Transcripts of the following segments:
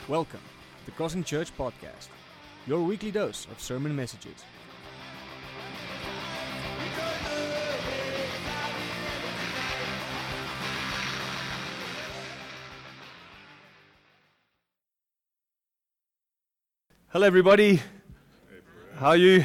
Welcome to the Crossing Church Podcast, your weekly dose of sermon messages. Hello everybody, how are you?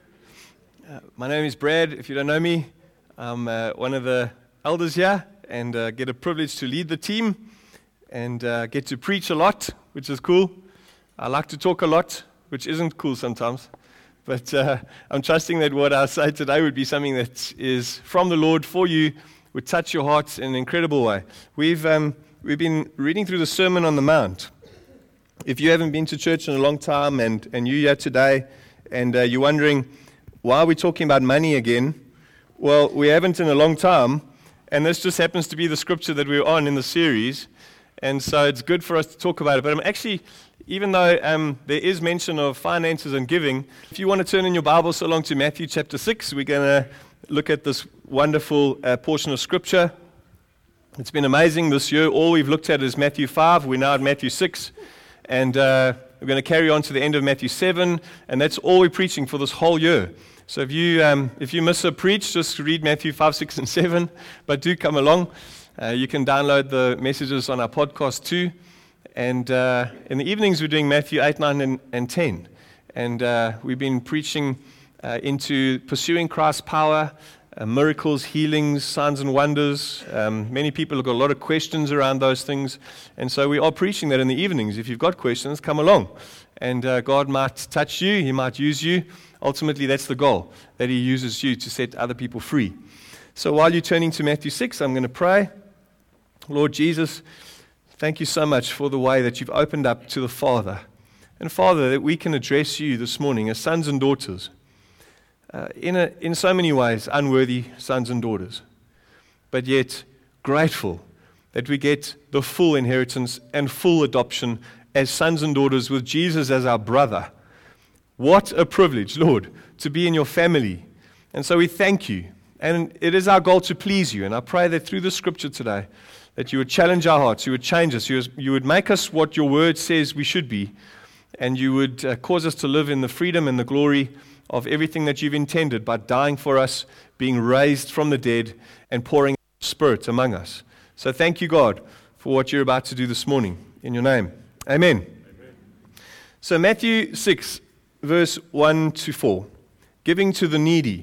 My name is Brad. If you don't know me, I'm one of the elders here and get a privilege to lead the team and get to preach a lot, which is cool. I like to talk a lot, which isn't cool sometimes, but I'm trusting that what I say today would be something that is from the Lord for you, would touch your hearts in an incredible way. We've been reading through the Sermon on the Mount. If you haven't been to church in a long time and you're here today and you're wondering, why are we talking about money again? Well, we haven't in a long time, and this just happens to be the scripture that we're on in the series, and so it's good for us to talk about it. But I'm actually, even though there is mention of finances and giving, if you want to turn in your Bibles along to Matthew chapter 6, we're going to look at this wonderful portion of scripture. It's been amazing this year. All we've looked at is Matthew 5. We're now at Matthew 6. And we're going to carry on to the end of Matthew 7, and that's all we're preaching for this whole year. So if you miss a preach, just read Matthew 5, 6, and 7, but do come along. You can download the messages on our podcast too. And in the evenings, we're doing Matthew 8, 9, and 10. And we've been preaching into pursuing Christ's power, miracles, healings, signs and wonders. Many people have got a lot of questions around those things. And so we are preaching that in the evenings. If you've got questions, come along. And God might touch you. He might use you. Ultimately, that's the goal, that He uses you to set other people free. So while you're turning to Matthew 6, I'm going to pray. Lord Jesus, thank you so much for the way that you've opened up to the Father. And Father, that we can address you this morning as sons and daughters. In so many ways, unworthy sons and daughters, but yet grateful that we get the full inheritance and full adoption as sons and daughters with Jesus as our brother. What a privilege, Lord, to be in your family. And so we thank you. And it is our goal to please you. And I pray that through the scripture today, that you would challenge our hearts, you would change us, you would make us what your word says we should be, and you would cause us to live in the freedom and the glory of everything that you've intended by dying for us, being raised from the dead, and pouring your Spirit among us. So thank you, God, for what you're about to do this morning. In your name, amen. So Matthew 6, verse 1 to 4, giving to the needy.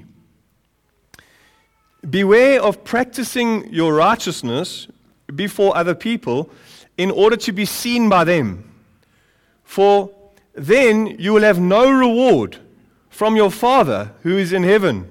Beware of practicing your righteousness before other people in order to be seen by them, for then you will have no reward from your Father who is in heaven.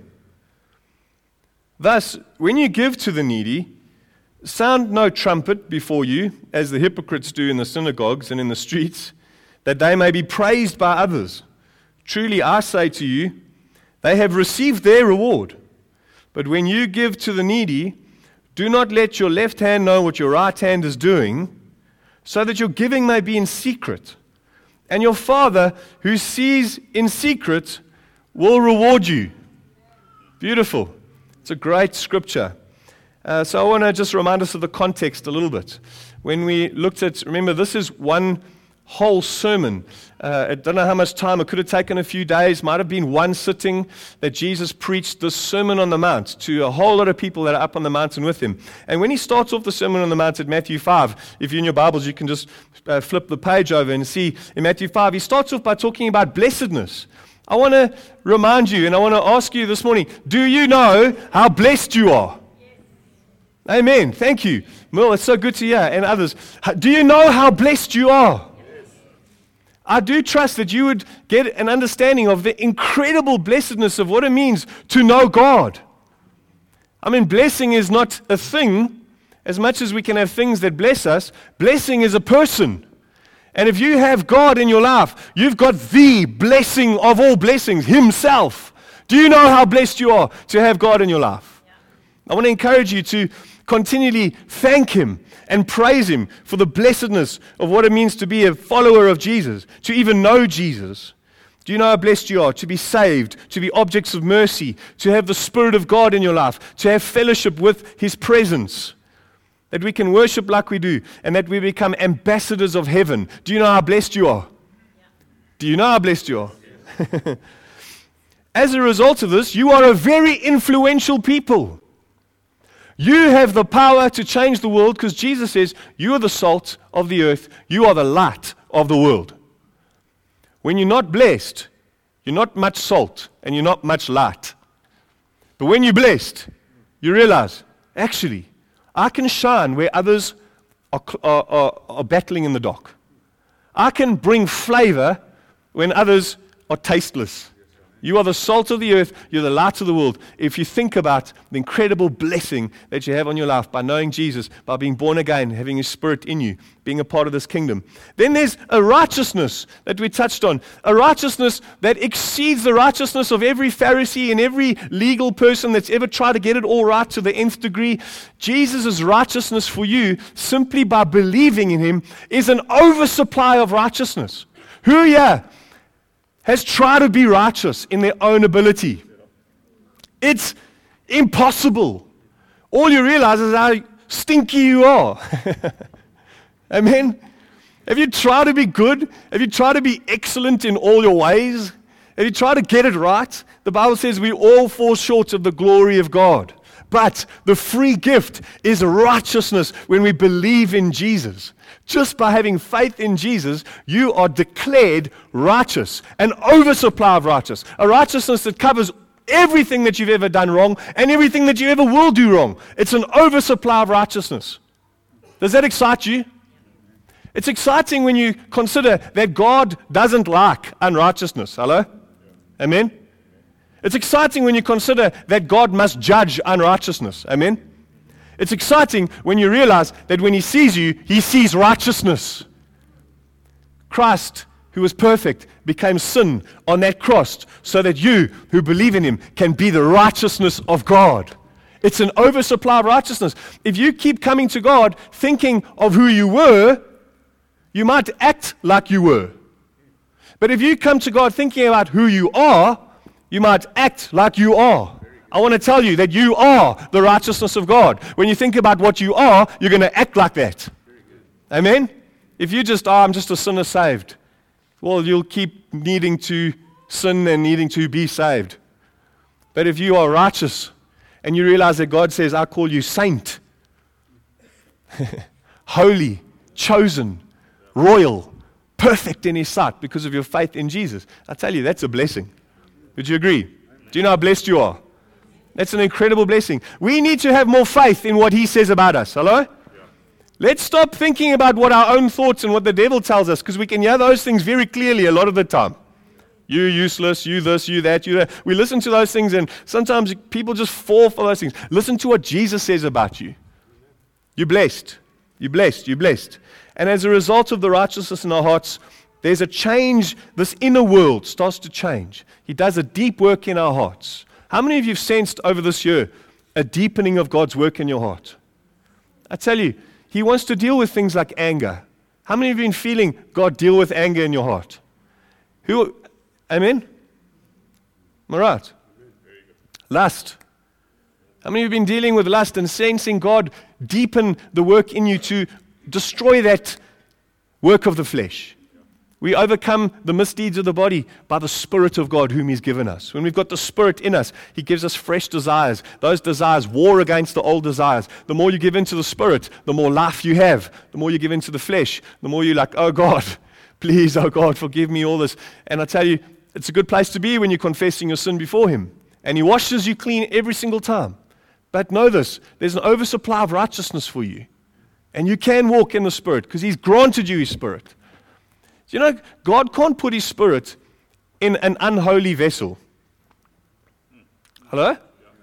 Thus, when you give to the needy, sound no trumpet before you, as the hypocrites do in the synagogues and in the streets, that they may be praised by others. Truly, I say to you, they have received their reward. But when you give to the needy, do not let your left hand know what your right hand is doing, so that your giving may be in secret. And your Father, who sees in secret, will reward you. Beautiful. It's a great scripture. So I want to just remind us of the context a little bit. When we looked at, remember, this is one whole sermon. I don't know how much time. It could have taken a few days. Might have been one sitting that Jesus preached the Sermon on the Mount to a whole lot of people that are up on the mountain with him. And when he starts off the Sermon on the Mount at Matthew 5, if you're in your Bibles, you can just flip the page over and see in Matthew 5, he starts off by talking about blessedness. I want to remind you, and I want to ask you this morning, do you know how blessed you are? Yes. Amen. Thank you. Mel, it's so good to hear. And others, do you know how blessed you are? Yes. I do trust that you would get an understanding of the incredible blessedness of what it means to know God. I mean, blessing is not a thing. As much as we can have things that bless us, blessing is a person. And if you have God in your life, you've got the blessing of all blessings, Himself. Do you know how blessed you are to have God in your life? Yeah. I want to encourage you to continually thank Him and praise Him for the blessedness of what it means to be a follower of Jesus, to even know Jesus. Do you know how blessed you are to be saved, to be objects of mercy, to have the Spirit of God in your life, to have fellowship with His presence? that we can worship like we do, and that we become ambassadors of heaven. Do you know how blessed you are? Do you know how blessed you are? As a result of this, you are a very influential people. You have the power to change the world because Jesus says, you are the salt of the earth, you are the light of the world. When you're not blessed, you're not much salt and you're not much light. But when you're blessed, you realize, actually, I can shine where others are battling in the dark. I can bring flavor when others are tasteless. You are the salt of the earth. You're the light of the world. If you think about the incredible blessing that you have on your life by knowing Jesus, by being born again, having His Spirit in you, being a part of this kingdom. Then there's a righteousness that we touched on. A righteousness that exceeds the righteousness of every Pharisee and every legal person that's ever tried to get it all right to the nth degree. Jesus' righteousness for you, simply by believing in Him, is an oversupply of righteousness. Who here has tried to be righteous in their own ability? It's impossible. All you realize is how stinky you are. Amen? Have you tried to be good? Have you tried to be excellent in all your ways? Have you tried to get it right? The Bible says we all fall short of the glory of God. But the free gift is righteousness when we believe in Jesus. Just by having faith in Jesus, you are declared righteous, an oversupply of righteousness, a righteousness that covers everything that you've ever done wrong and everything that you ever will do wrong. It's an oversupply of righteousness. Does that excite you? It's exciting when you consider that God doesn't like unrighteousness. Hello? Amen? It's exciting when you consider that God must judge unrighteousness. Amen? It's exciting when you realize that when He sees you, He sees righteousness. Christ, who was perfect, became sin on that cross so that you who believe in Him can be the righteousness of God. It's an oversupply of righteousness. If you keep coming to God thinking of who you were, you might act like you were. But if you come to God thinking about who you are, you might act like you are. I want to tell you that you are the righteousness of God. When you think about what you are, you're going to act like that. Amen? If you just, I'm just a sinner saved, well, you'll keep needing to sin and needing to be saved. But if you are righteous and you realize that God says, I call you saint, holy, chosen, royal, perfect in His sight because of your faith in Jesus, I tell you, that's a blessing. Would you agree? Do you know how blessed you are? That's an incredible blessing. We need to have more faith in what He says about us. Hello? Yeah. Let's stop thinking about what our own thoughts and what the devil tells us, because we can hear those things very clearly a lot of the time. You useless, you this, you that, you that. We listen to those things, and sometimes people just fall for those things. Listen to what Jesus says about you. You're blessed. You're blessed. You're blessed. And as a result of the righteousness in our hearts, there's a change. This inner world starts to change. He does a deep work in our hearts. How many of you have sensed over this year a deepening of God's work in your heart? I tell you, He wants to deal with things like anger. How many of you have been feeling God deal with anger in your heart? Amen? Am I right? Lust. How many of you have been dealing with lust and sensing God deepen the work in you to destroy that work of the flesh? We overcome the misdeeds of the body by the Spirit of God whom He's given us. When we've got the Spirit in us, He gives us fresh desires. Those desires war against the old desires. The more you give into the Spirit, the more life you have. The more you give into the flesh, the more you're like, oh God, please, oh God, forgive me all this. And I tell you, it's a good place to be when you're confessing your sin before Him. And He washes you clean every single time. But know this, there's an oversupply of righteousness for you. And you can walk in the Spirit because He's granted you His Spirit. You know, God can't put His Spirit in an unholy vessel. Hello?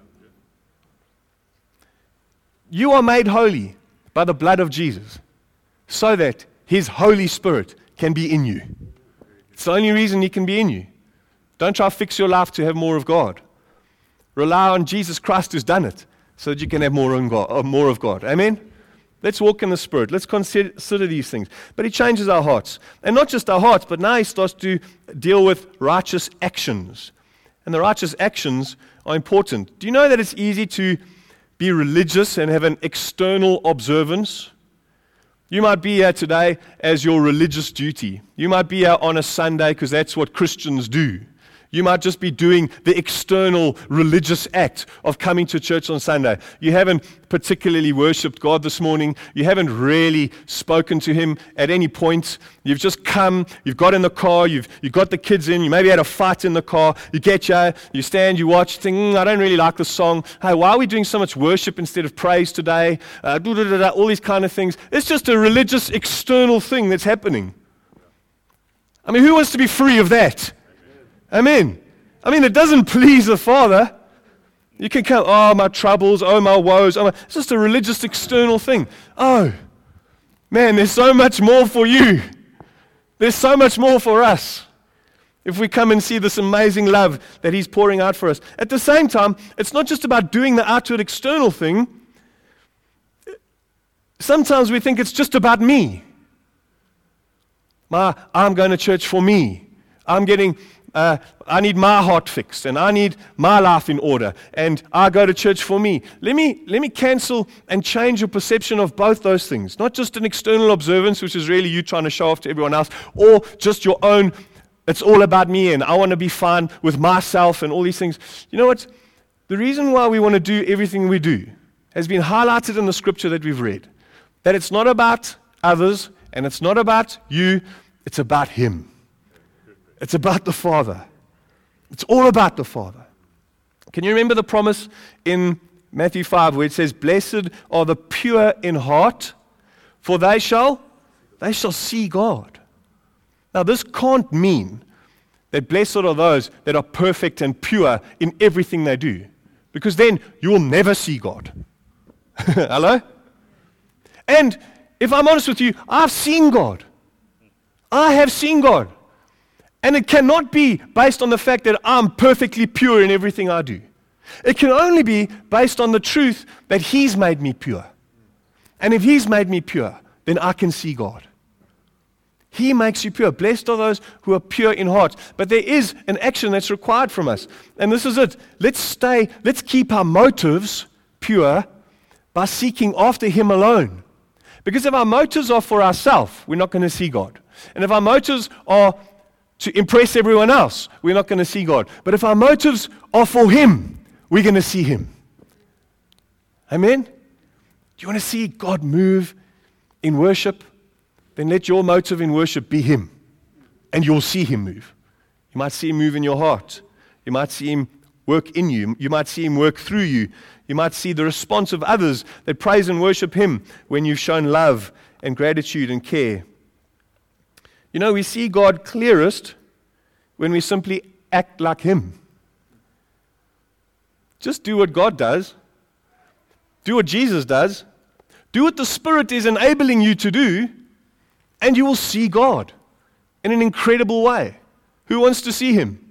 You are made holy by the blood of Jesus so that His Holy Spirit can be in you. It's the only reason He can be in you. Don't try to fix your life to have more of God. Rely on Jesus Christ who's done it so that you can have more of God. Amen? Let's walk in the Spirit. Let's consider these things. But He changes our hearts. And not just our hearts, but now He starts to deal with righteous actions. And the righteous actions are important. Do you know that it's easy to be religious and have an external observance. You might be here today as your religious duty. You might be here on a Sunday because that's what Christians do. You might just be doing the external religious act of coming to church on Sunday. You haven't particularly worshipped God this morning. You haven't really spoken to Him at any point. You've just come, you've got in the car, you've got the kids in, you maybe had a fight in the car, you get here, you stand, you watch, think, I don't really like this song. Hey, why are we doing so much worship instead of praise today? All these kind of things. It's just a religious external thing that's happening. I mean, who wants to be free of that? Amen. I mean, it doesn't please the Father. You can come, oh, my troubles, oh, my woes. It's just a religious external thing. Oh, man, there's so much more for you. There's so much more for us if we come and see this amazing love that He's pouring out for us. At the same time, it's not just about doing the outward external thing. Sometimes we think it's just about me. I'm going to church for me. I need my heart fixed, and I need my life in order, and I go to church for me. Let me cancel and change your perception of both those things. Not just an external observance, which is really you trying to show off to everyone else, or just your own, it's all about me, and I want to be fine with myself, and all these things. You know what? The reason why we want to do everything we do has been highlighted in the scripture that we've read. That it's not about others, and it's not about you, it's about Him. It's about the Father. It's all about the Father. Can you remember the promise in Matthew 5 where it says, "Blessed are the pure in heart, for they shall see God." Now this can't mean that blessed are those that are perfect and pure in everything they do, because then you will never see God. Hello? And if I'm honest with you, I've seen God. I have seen God. And it cannot be based on the fact that I'm perfectly pure in everything I do. It can only be based on the truth that He's made me pure. And if He's made me pure, then I can see God. He makes you pure. Blessed are those who are pure in heart. But there is an action that's required from us. And this is it. Let's keep our motives pure by seeking after Him alone. Because if our motives are for ourselves, we're not going to see God. And if our motives are to impress everyone else, we're not going to see God. But if our motives are for Him, we're going to see Him. Amen? Do you want to see God move in worship? Then let your motive in worship be Him, and you'll see Him move. You might see Him move in your heart. You might see Him work in you. You might see Him work through you. You might see the response of others that praise and worship Him when you've shown love and gratitude and care. You know, we see God clearest when we simply act like Him. Just do what God does. Do what Jesus does. Do what the Spirit is enabling you to do, and you will see God in an incredible way. Who wants to see Him?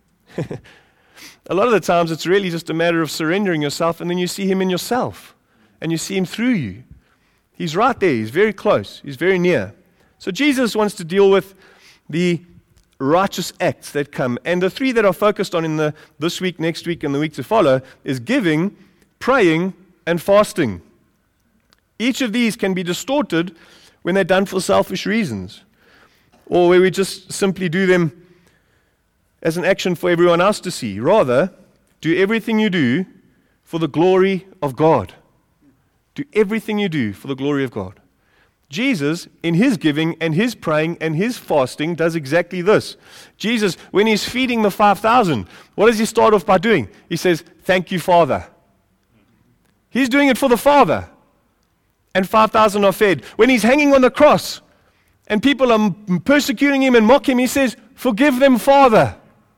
A lot of the times it's really just a matter of surrendering yourself, and then you see Him in yourself, and you see Him through you. He's right there. He's very close. He's very near. So Jesus wants to deal with the righteous acts that come. And the three that are focused on in this week, next week, and the week to follow is giving, praying, and fasting. Each of these can be distorted when they're done for selfish reasons, or where we just simply do them as an action for everyone else to see. Rather, do everything you do for the glory of God. Do everything you do for the glory of God. Jesus, in His giving and His praying and His fasting, does exactly this. Jesus, when He's feeding the 5,000, what does He start off by doing? He says, "Thank you, Father." He's doing it for the Father. And 5,000 are fed. When He's hanging on the cross and people are persecuting Him and mock Him, He says, "Forgive them, Father."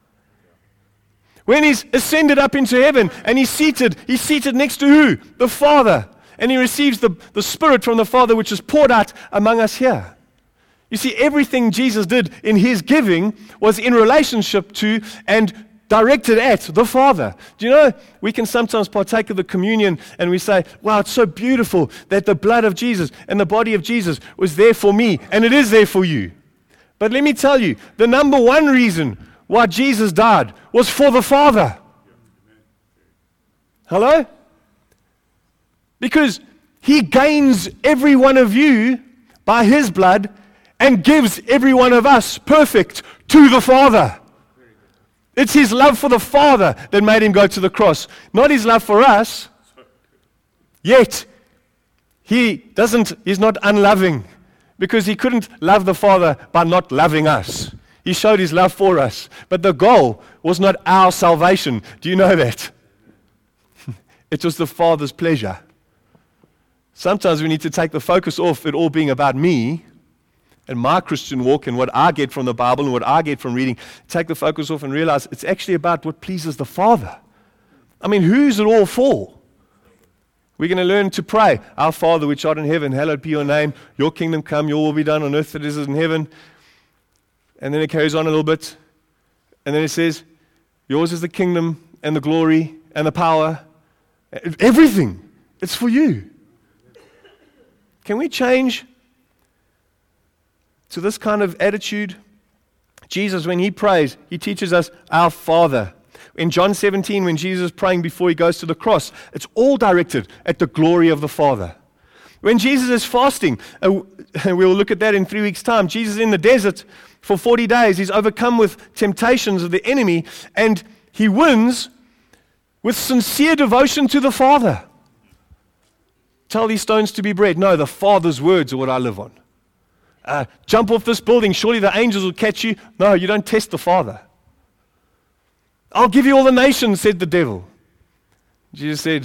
When He's ascended up into heaven and He's seated next to who? The Father. And He receives the Spirit from the Father, which is poured out among us here. You see, everything Jesus did in His giving was in relationship to and directed at the Father. Do you know, we can sometimes partake of the communion and we say, wow, it's so beautiful that the blood of Jesus and the body of Jesus was there for me, and it is there for you. But let me tell you, the number one reason why Jesus died was for the Father. Hello? Because He gains every one of you by His blood and gives every one of us perfect to the Father. It's His love for the Father that made Him go to the cross, not His love for us. Yet, He's not unloving, because He couldn't love the Father by not loving us. He showed His love for us. But the goal was not our salvation. Do you know that? It was the Father's pleasure. Sometimes we need to take the focus off it all being about me and my Christian walk and what I get from the Bible and what I get from reading. Take the focus off and realize it's actually about what pleases the Father. I mean, who's it all for? We're going to learn to pray. Our Father, which art in heaven, hallowed be your name. Your kingdom come, your will be done on earth as it is in heaven. And then it carries on a little bit. And then it says, yours is the kingdom and the glory and the power. Everything. It's for you. Can we change to this kind of attitude? Jesus, when He prays, He teaches us our Father. In John 17, when Jesus is praying before He goes to the cross, it's all directed at the glory of the Father. When Jesus is fasting, and we'll look at that in 3 weeks' time, Jesus is in the desert for 40 days. He's overcome with temptations of the enemy, and He wins with sincere devotion to the Father. Tell these stones to be bread. No, the Father's words are what I live on. Jump off this building, surely the angels will catch you. No, you don't test the Father. I'll give you all the nations, said the devil. Jesus said,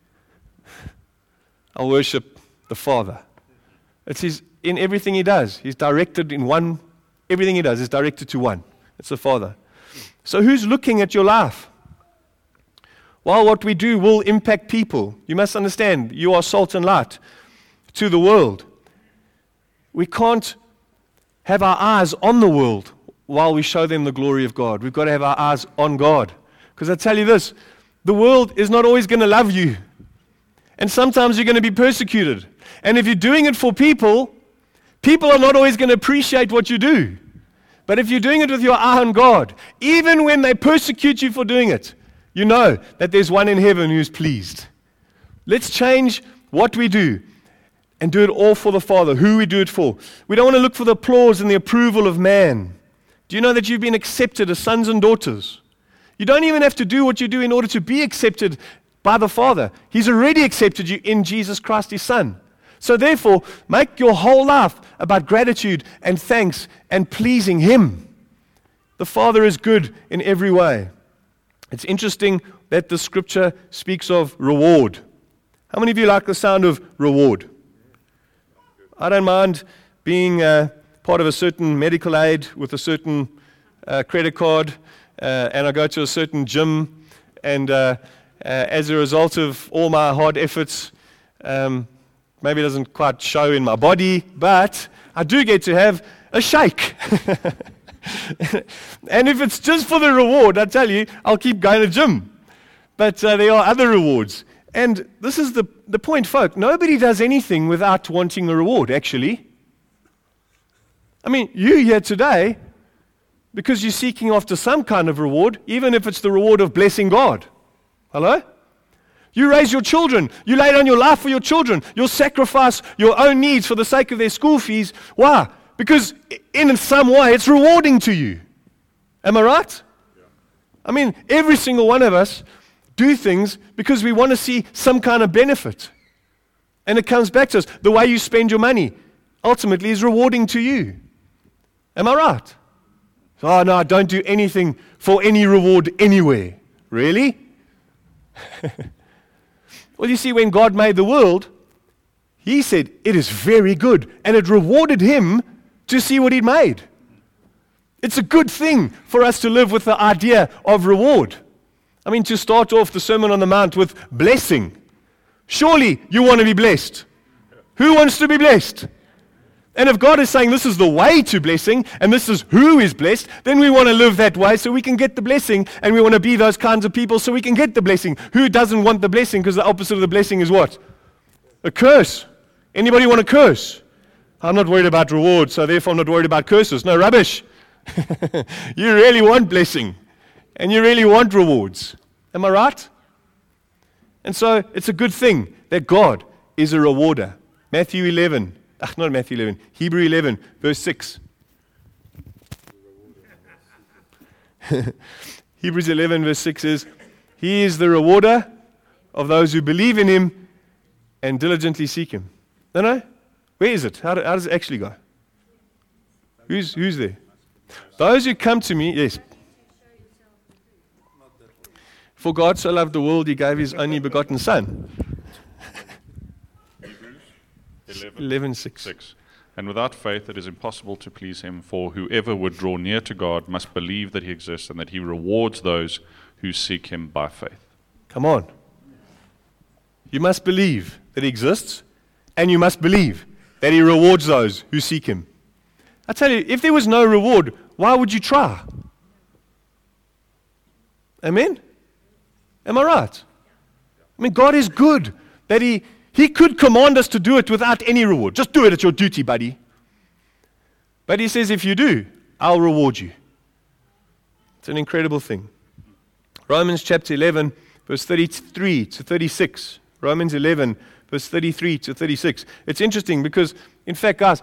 I'll worship the Father. It's in everything He does. He's directed in one. Everything He does is directed to one. It's the Father. So who's looking at your life? While what we do will impact people, you must understand, you are salt and light to the world. We can't have our eyes on the world while we show them the glory of God. We've got to have our eyes on God. Because I tell you this, the world is not always going to love you. And sometimes you're going to be persecuted. And if you're doing it for people, people are not always going to appreciate what you do. But if you're doing it with your eye on God, even when they persecute you for doing it, you know that there's one in heaven who's pleased. Let's change what we do and do it all for the Father, who we do it for. We don't want to look for the applause and the approval of man. Do you know that you've been accepted as sons and daughters? You don't even have to do what you do in order to be accepted by the Father. He's already accepted you in Jesus Christ, His Son. So therefore, make your whole life about gratitude and thanks and pleasing Him. The Father is good in every way. It's interesting that the Scripture speaks of reward. How many of you like the sound of reward? I don't mind being part of a certain medical aid with a certain credit card, and I go to a certain gym, and as a result of all my hard efforts, maybe it doesn't quite show in my body, but I do get to have a shake. And if it's just for the reward, I tell you, I'll keep going to the gym. But there are other rewards. And this is the point, folk. Nobody does anything without wanting a reward, actually. I mean, you here today, because you're seeking after some kind of reward, even if it's the reward of blessing God. Hello? You raise your children. You lay down your life for your children. You'll sacrifice your own needs for the sake of their school fees. Why? Because in some way, it's rewarding to you. Am I right? Yeah. I mean, every single one of us do things because we want to see some kind of benefit. And it comes back to us. The way you spend your money ultimately is rewarding to you. Am I right? Oh, no, I don't do anything for any reward anywhere. Really? Well, you see, when God made the world, He said, it is very good. And it rewarded Him to see what He'd made. It's a good thing for us to live with the idea of reward. I mean, to start off the Sermon on the Mount with blessing. Surely you want to be blessed. Who wants to be blessed? And if God is saying this is the way to blessing, and this is who is blessed, then we want to live that way so we can get the blessing, and we want to be those kinds of people so we can get the blessing. Who doesn't want the blessing? Because the opposite of the blessing is what? A curse. Anybody want a curse? I'm not worried about reward, so therefore I'm not worried about curses. No, rubbish. You really want blessing, and you really want rewards. Am I right? And so it's a good thing that God is a rewarder. Hebrew 11, verse 6. Hebrews 11, verse 6 is, He is the rewarder of those who believe in Him and diligently seek Him. No? Where is it? How does it actually go? Who's there? Those who come to me, yes. For God so loved the world, He gave His only begotten Son. Hebrews 11:6. And without faith it is impossible to please Him, for whoever would draw near to God must believe that He exists and that He rewards those who seek Him by faith. Come on. You must believe that He exists, and you must believe that He rewards those who seek Him. I tell you, if there was no reward, why would you try? Amen? Am I right? I mean, God is good, that He could command us to do it without any reward. Just do it, it's your duty, buddy. But He says, if you do, I'll reward you. It's an incredible thing. Romans chapter 11, verse 33 to 36. Romans 11, verse 33 to 36. It's interesting because, in fact, guys,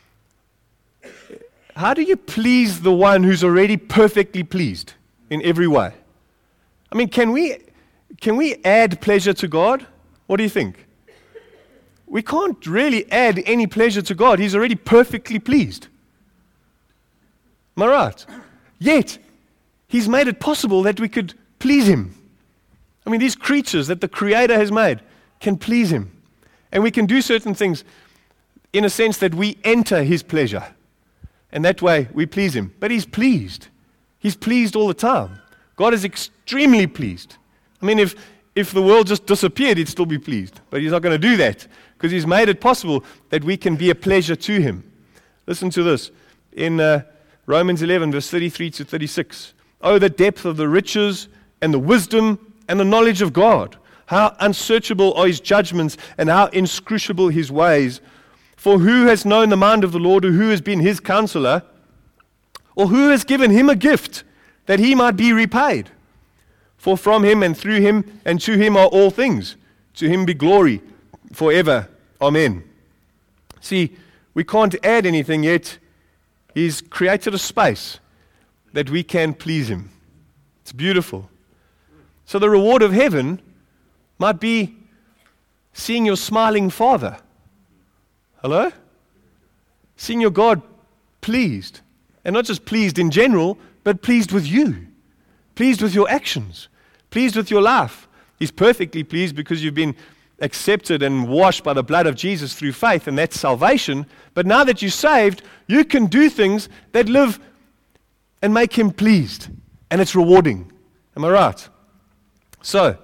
how do you please the one who's already perfectly pleased in every way? I mean, can we add pleasure to God? What do you think? We can't really add any pleasure to God. He's already perfectly pleased. Am I right? Yet, He's made it possible that we could please Him. I mean, these creatures that the Creator has made can please Him. And we can do certain things in a sense that we enter His pleasure. And that way we please Him. But He's pleased. He's pleased all the time. God is extremely pleased. I mean, if the world just disappeared, He'd still be pleased. But He's not going to do that because He's made it possible that we can be a pleasure to Him. Listen to this. In Romans 11, verse 33 to 36. Oh, the depth of the riches and the wisdom and the knowledge of God. How unsearchable are His judgments and how inscrutable His ways. For who has known the mind of the Lord, or who has been His counselor, or who has given Him a gift that He might be repaid? For from Him and through Him and to Him are all things. To Him be glory forever. Amen. See, we can't add anything yet. He's created a space that we can please Him. It's beautiful. So the reward of heaven might be seeing your smiling Father. Hello? Seeing your God pleased. And not just pleased in general, but pleased with you. Pleased with your actions. Pleased with your life. He's perfectly pleased because you've been accepted and washed by the blood of Jesus through faith, and that's salvation. But now that you're saved, you can do things that live and make Him pleased. And it's rewarding. Am I right? So,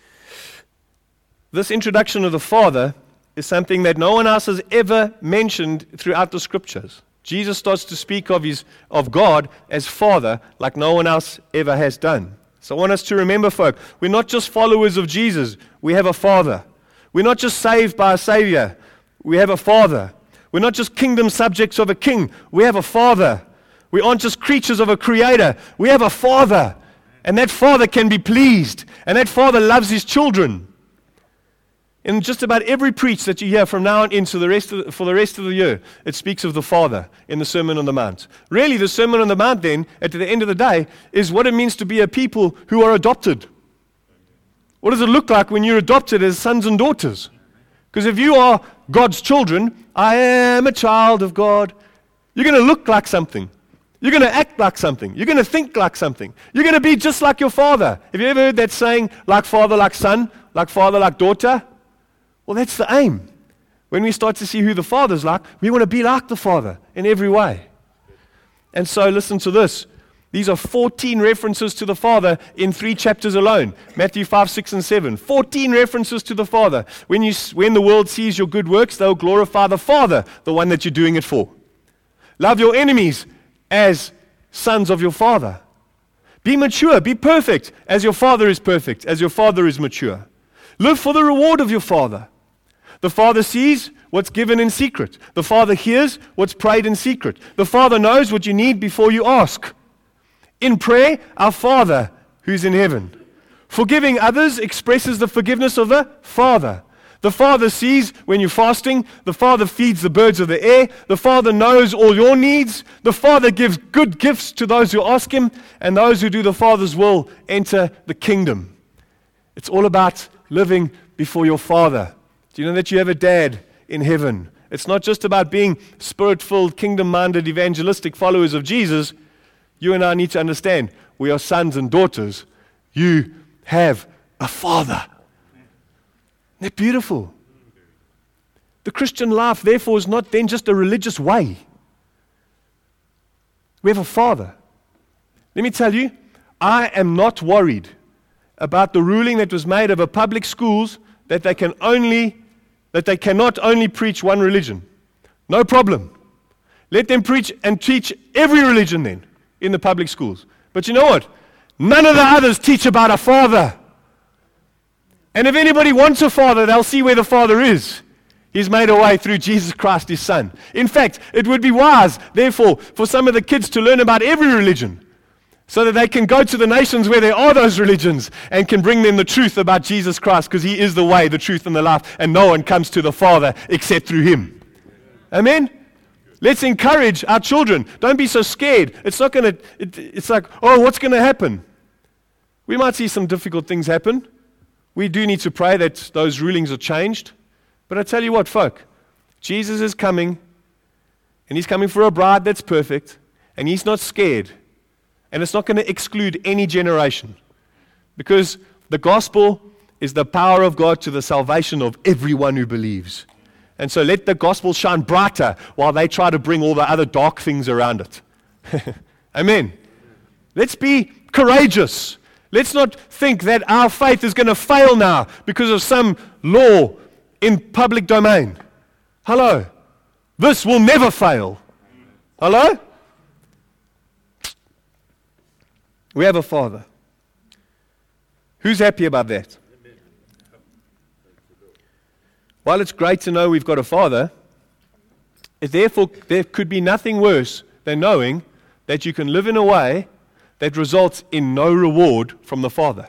this introduction of the Father is something that no one else has ever mentioned throughout the Scriptures. Jesus starts to speak of God as Father like no one else ever has done. So I want us to remember, folk, we're not just followers of Jesus, we have a Father. We're not just saved by a Savior, we have a Father. We're not just kingdom subjects of a king, we have a Father. We aren't just creatures of a Creator, we have a Father. And that Father can be pleased, and that Father loves His children. In just about every preach that you hear from now on into for the rest of the year, it speaks of the Father in the Sermon on the Mount. Really, the Sermon on the Mount then, at the end of the day, is what it means to be a people who are adopted. What does it look like when you're adopted as sons and daughters? Because if you are God's children, I am a child of God, you're going to look like something. You're going to act like something. You're going to think like something. You're going to be just like your father. Have you ever heard that saying, like father, like son, like father, like daughter? Well, that's the aim. When we start to see who the Father's like, we want to be like the Father in every way. And so listen to this. These are 14 references to the Father in 3 chapters alone. Matthew 5, 6, and 7. 14 references to the Father. When the world sees your good works, they'll glorify the Father, the one that you're doing it for. Love your enemies as sons of your Father. Be mature, be perfect, as your Father is perfect, as your Father is mature. Live for the reward of your Father. The Father sees what's given in secret. The Father hears what's prayed in secret. The Father knows what you need before you ask. In prayer, our Father who's in heaven. Forgiving others expresses the forgiveness of the Father. The Father sees when you're fasting. The Father feeds the birds of the air. The Father knows all your needs. The Father gives good gifts to those who ask Him, and those who do the Father's will enter the kingdom. It's all about living before your Father. Do you know that you have a dad in heaven? It's not just about being spirit-filled, kingdom-minded, evangelistic followers of Jesus. You and I need to understand we are sons and daughters. You have a Father. Isn't that beautiful? The Christian life, therefore, is not then just a religious way. We have a Father. Let me tell you, I am not worried about the ruling that was made over public schools that they cannot only preach one religion. No problem. Let them preach and teach every religion then in the public schools. But you know what? None of the others teach about a Father. And if anybody wants a Father, they'll see where the Father is. He's made a way through Jesus Christ, His Son. In fact, it would be wise, therefore, for some of the kids to learn about every religion so that they can go to the nations where there are those religions and can bring them the truth about Jesus Christ, because He is the way, the truth, and the life, and no one comes to the Father except through Him. Amen? Let's encourage our children. Don't be so scared. It's not going to, it's like, oh, what's going to happen? We might see some difficult things happen. We do need to pray that those rulings are changed. But I tell you what, folk, Jesus is coming, and He's coming for a bride that's perfect, and He's not scared. And it's not going to exclude any generation, because the gospel is the power of God to the salvation of everyone who believes. And so let the gospel shine brighter while they try to bring all the other dark things around it. Amen. Let's be courageous. Let's not think that our faith is going to fail now because of some law in public domain. Hello. This will never fail. Hello? We have a Father. Who's happy about that? While it's great to know we've got a Father, therefore there could be nothing worse than knowing that you can live in a way that results in no reward from the Father.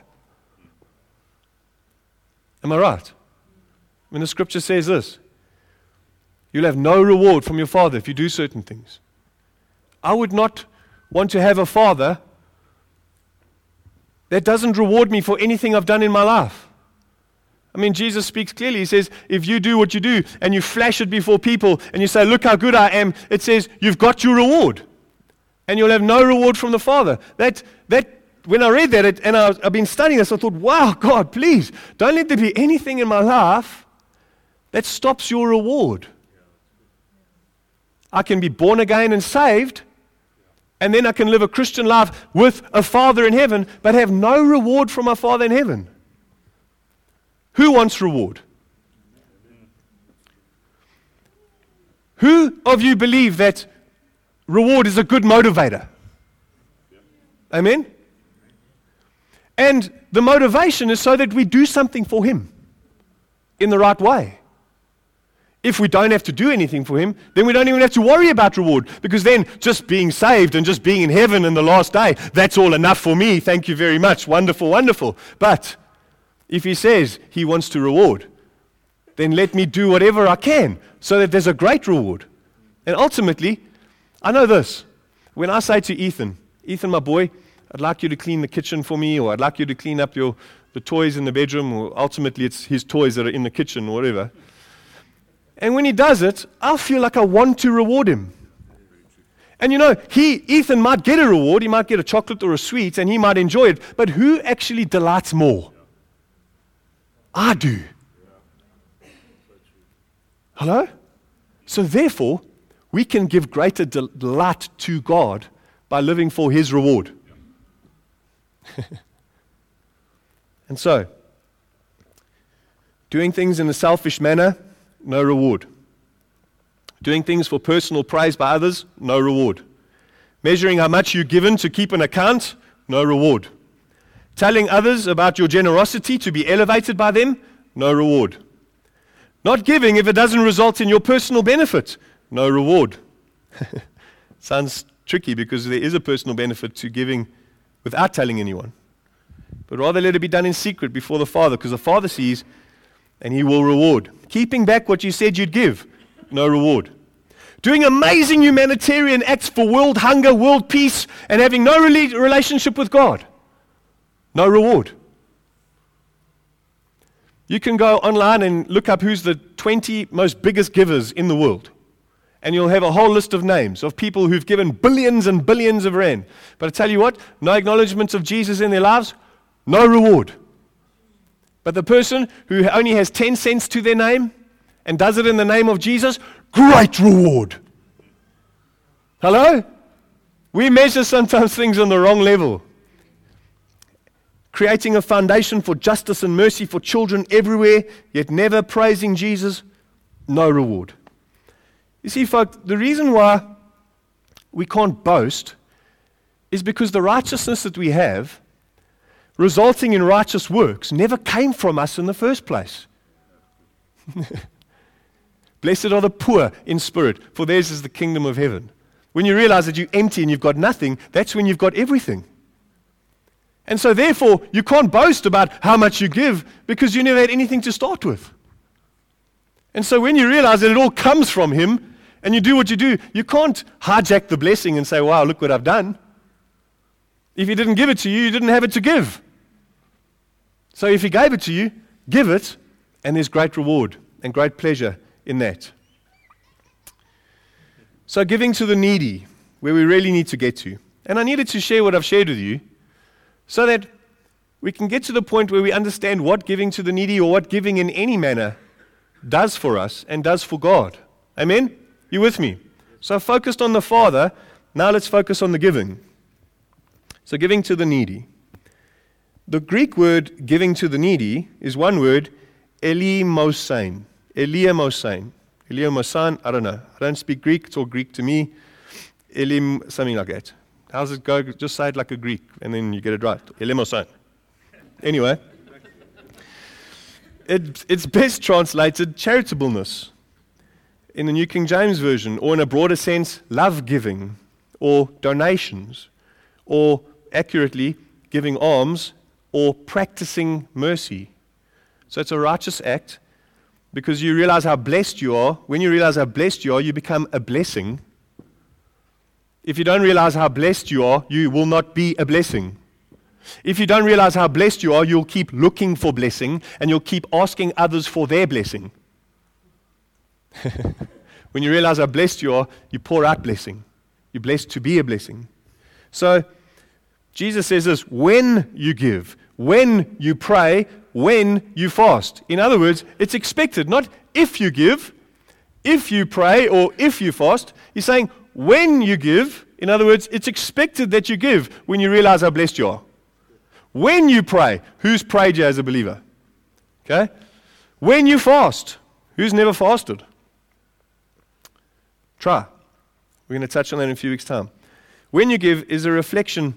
Am I right? When the Scripture says this, you'll have no reward from your Father if you do certain things. I would not want to have a Father that doesn't reward me for anything I've done in my life. I mean, Jesus speaks clearly. He says, if you do what you do and you flash it before people and you say, look how good I am, it says, you've got your reward. And you'll have no reward from the Father. That when I read that, and I've been studying this, I thought, wow, God, please, don't let there be anything in my life that stops your reward. I can be born again and saved, and then I can live a Christian life with a Father in heaven, but have no reward from my Father in heaven. Who wants reward? Who of you believe that reward is a good motivator? Amen? And the motivation is so that we do something for Him in the right way. If we don't have to do anything for Him, then we don't even have to worry about reward, because then just being saved and just being in heaven in the last day, that's all enough for me. Thank you very much. Wonderful, wonderful. But if He says He wants to reward, then let me do whatever I can so that there's a great reward. And ultimately, I know this. When I say to Ethan, my boy, I'd like you to clean the kitchen for me, or I'd like you to clean up the toys in the bedroom, or ultimately it's his toys that are in the kitchen or whatever. And when he does it, I'll feel like I want to reward him. And you know, Ethan might get a reward, he might get a chocolate or a sweet, and he might enjoy it, but who actually delights more? I do. Hello? So therefore, we can give greater delight to God by living for His reward. And so, doing things in a selfish manner, no reward. Doing things for personal praise by others, no reward. Measuring how much you've given to keep an account, no reward. Telling others about your generosity to be elevated by them, no reward. Not giving if it doesn't result in your personal benefit, no reward. Sounds tricky because there is a personal benefit to giving without telling anyone. But rather let it be done in secret before the Father, because the Father sees and He will reward. Keeping back what you said you'd give, no reward. Doing amazing humanitarian acts for world hunger, world peace, and having no relationship with God, no reward. You can go online and look up who's the 20 most biggest givers in the world. And you'll have a whole list of names of people who've given billions and billions of rand. But I tell you what, no acknowledgement of Jesus in their lives, no reward. But the person who only has 10 cents to their name and does it in the name of Jesus, great reward. Hello? We measure sometimes things on the wrong level. Creating a foundation for justice and mercy for children everywhere, yet never praising Jesus, no reward. You see, folks, the reason why we can't boast is because the righteousness that we have, resulting in righteous works, never came from us in the first place. Blessed are the poor in spirit, for theirs is the kingdom of heaven. When you realize that you're empty and you've got nothing, that's when you've got everything. And so therefore, you can't boast about how much you give because you never had anything to start with. And so when you realize that it all comes from Him, and you do what you do, you can't hijack the blessing and say, wow, look what I've done. If He didn't give it to you, you didn't have it to give. So if He gave it to you, give it, and there's great reward and great pleasure in that. So giving to the needy, where we really need to get to. And I needed to share what I've shared with you so that we can get to the point where we understand what giving to the needy or what giving in any manner does for us and does for God. Amen? You with me? So I focused on the Father. Now let's focus on the giving. So giving to the needy. The Greek word giving to the needy is one word, elimosein. Elimosein. Elimosein, I don't know. I don't speak Greek. It's all Greek to me. Something like that. How does it go? Just say it like a Greek, and then you get it right. Elimosein. Anyway. It's best translated charitableness in the New King James Version, or in a broader sense, love giving, or donations, or accurately, giving alms, or practicing mercy. So it's a righteous act because you realize how blessed you are. When you realize how blessed you are, you become a blessing. If you don't realize how blessed you are, you will not be a blessing. If you don't realize how blessed you are, you'll keep looking for blessing, and you'll keep asking others for their blessing. When you realize how blessed you are, you pour out blessing. You're blessed to be a blessing. So, Jesus says this, when you give, when you pray, when you fast. In other words, it's expected, not if you give, if you pray, or if you fast. He's saying, when you give, in other words, it's expected that you give when you realize how blessed you are. When you pray, who's prayed you as a believer? Okay? When you fast, who's never fasted? Try. We're going to touch on that in a few weeks' time. When you give is a reflection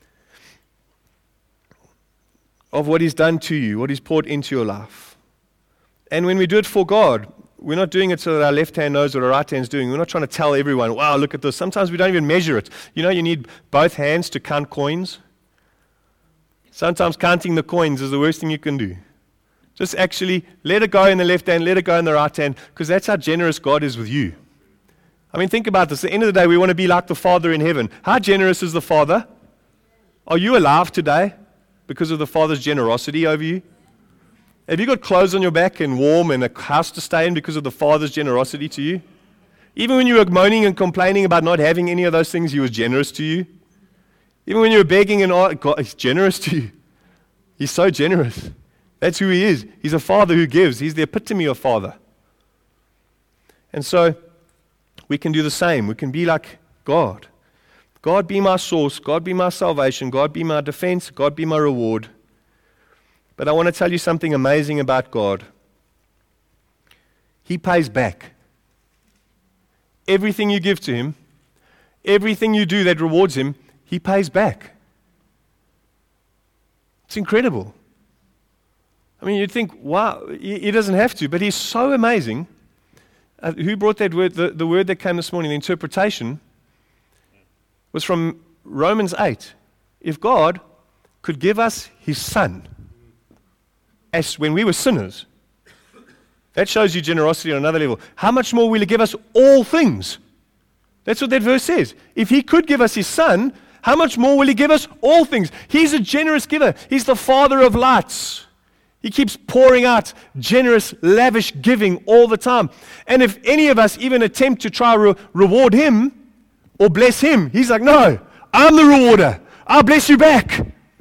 of what He's done to you, what He's poured into your life. And when we do it for God, we're not doing it so that our left hand knows what our right hand's doing. We're not trying to tell everyone, wow, look at this. Sometimes we don't even measure it. You know, you need both hands to count coins. Sometimes counting the coins is the worst thing you can do. Just actually let it go in the left hand, let it go in the right hand, because that's how generous God is with you. I mean, think about this. At the end of the day, we want to be like the Father in heaven. How generous is the Father? Are you alive today because of the Father's generosity over you? Have you got clothes on your back and warm and a house to stay in because of the Father's generosity to you? Even when you were moaning and complaining about not having any of those things, He was generous to you. Even when you were begging and all, God is generous to you. He's so generous. That's who He is. He's a Father who gives. He's the epitome of Father. And so, we can do the same. We can be like God. God be my source. God be my salvation. God be my defense. God be my reward. But I want to tell you something amazing about God. He pays back. Everything you give to Him, everything you do that rewards Him, He pays back. It's incredible. I mean, you'd think, wow, He doesn't have to, but He's so amazing. Who brought that word? The word that came this morning, the interpretation, was from Romans 8. If God could give us His Son, as when we were sinners, That shows you generosity on another level. How much more will He give us all things? That's what that verse says. If He could give us His Son, how much more will He give us all things? He's a generous giver. He's the Father of lights. He keeps pouring out generous, lavish giving all the time. And if any of us even attempt to try reward Him or bless Him, He's like, no, I'm the rewarder. I'll bless you back.